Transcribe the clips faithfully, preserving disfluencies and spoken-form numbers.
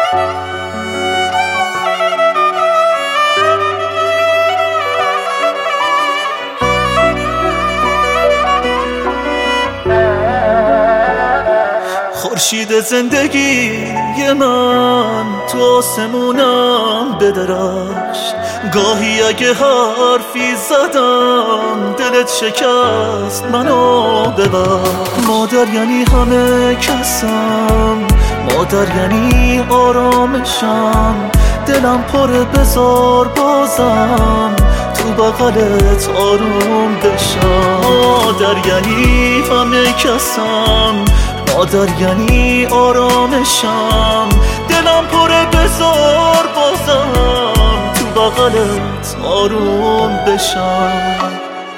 خورشید زندگی من تو آسمونم بدرخش، گاهی اگه حرفی زدم دلت شکست منو ببخش. مادر یعنی همه کسم، مادر یعنی آرامشم، دلم پره بذار بازم تو بغلت آروم بشم. مادر یعنی همه کسم، مادر یعنی آرامشم، دلم پره بذار بازم تو بغلت آروم بشم.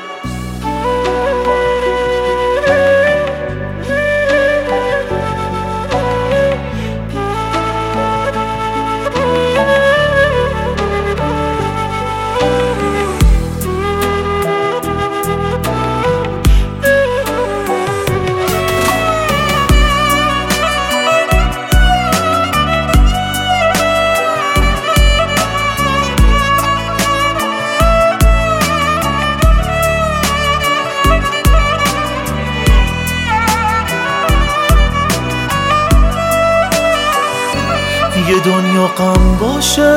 یه دنیا غم باشه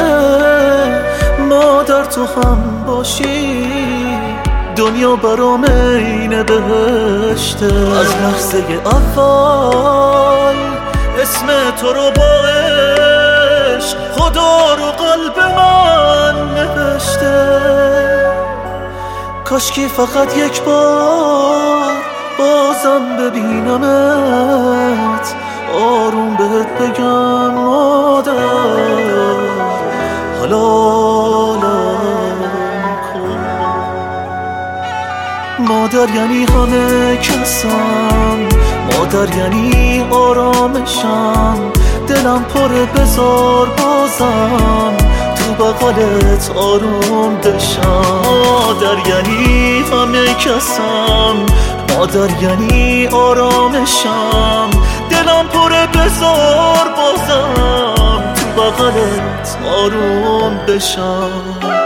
مادر تو هم باشی، دنیا برام عین بهشته. از لحظه اول اسم تو رو با عشق خدا رو قلب من نوشته. کاشکی فقط یک بار بازم ببینمت، آروم بهت بگم مادر حلالم کن. مادر یعنی همه کسم، مادر یعنی آرامشم، دلم پره بذار بازم تو بغلت آروم بشم. مادر یعنی همه کسم، مادر یعنی آرامشم، دلم پره بذار بازم تو بغلت آروم بشم.